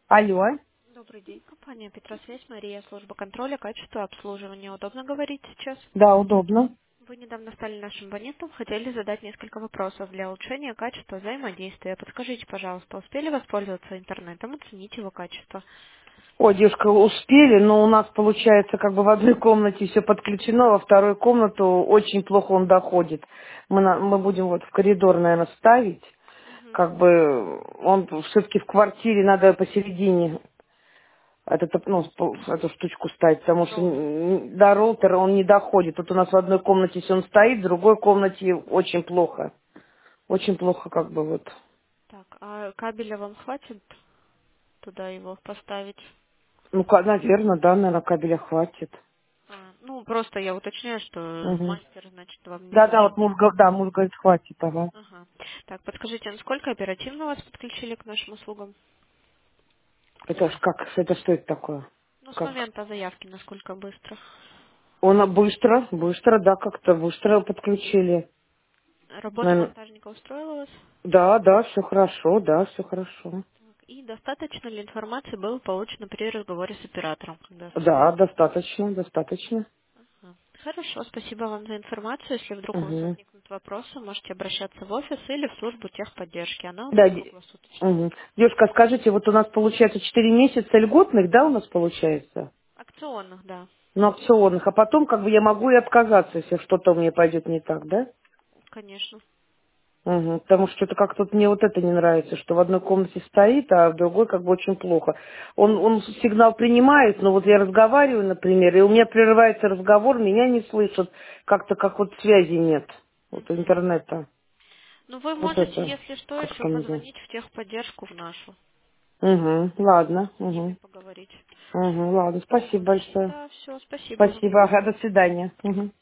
Алло. Добрый день, компания Петросвязь, Мария, служба контроля, качества, обслуживания. Удобно говорить сейчас? Да, удобно. Вы недавно стали нашим абонентом, хотели задать несколько вопросов для улучшения качества взаимодействия. Подскажите, пожалуйста, успели воспользоваться интернетом, оценить его качество? Ой, девушка, успели, но у нас получается как бы в одной комнате все подключено, во вторую комнату очень плохо он доходит. Мы будем вот в коридор, наверное, ставить. Мгм. Как бы он все-таки в квартире надо посередине эту штучку ставить, потому что Роутер. до роутера он не доходит. Тут у нас в одной комнате все он стоит, в другой комнате очень плохо. Очень плохо как бы вот. Так, а кабеля вам хватит туда его поставить? Ну, наверное, да, наверное, кабеля хватит. Ну, просто я уточняю, что Мгм. мастер, значит, вам не Да, вот нужен. муж говорит, хватит, ага. Ага. Так, подскажите, насколько оперативно вас подключили к нашим услугам? Это ж как, это что это такое? Ну, с Как? момента заявки, насколько быстро? Он быстро, да, как-то быстро подключили. Работа Наверно, монтажника устроила вас? да, все хорошо, да, все хорошо. И достаточно ли информации было получено при разговоре с оператором, когда Да, связывались? достаточно, достаточно. Ага. Хорошо, спасибо вам за информацию. Если вдруг у вас Угу. возникнут вопросы, можете обращаться в офис или в службу техподдержки. Она у нас Да, круглосуточно. угу. Девушка, скажите, вот у нас получается 4 месяца льготных, да, у нас получается? Акционных, да, На опционных, а потом как бы я могу и отказаться, если что-то у меня пойдет не так, да? конечно. Мгм. Потому что что-то как-то вот мне вот это не нравится, что в одной комнате стоит, а в другой как бы очень плохо. Он сигнал принимает, но вот я разговариваю, например, и у меня прерывается разговор, меня не слышат, как-то как вот связи нет, вот Мгм. интернета. Ну, вы Вот можете, это если что, еще как-то мне. позвонить в техподдержку в нашу, Угу, ладно, с ними поговорить. ладно, спасибо Вот. большое. Да, все, спасибо вам. Спасибо, ага, до свидания. Мгм.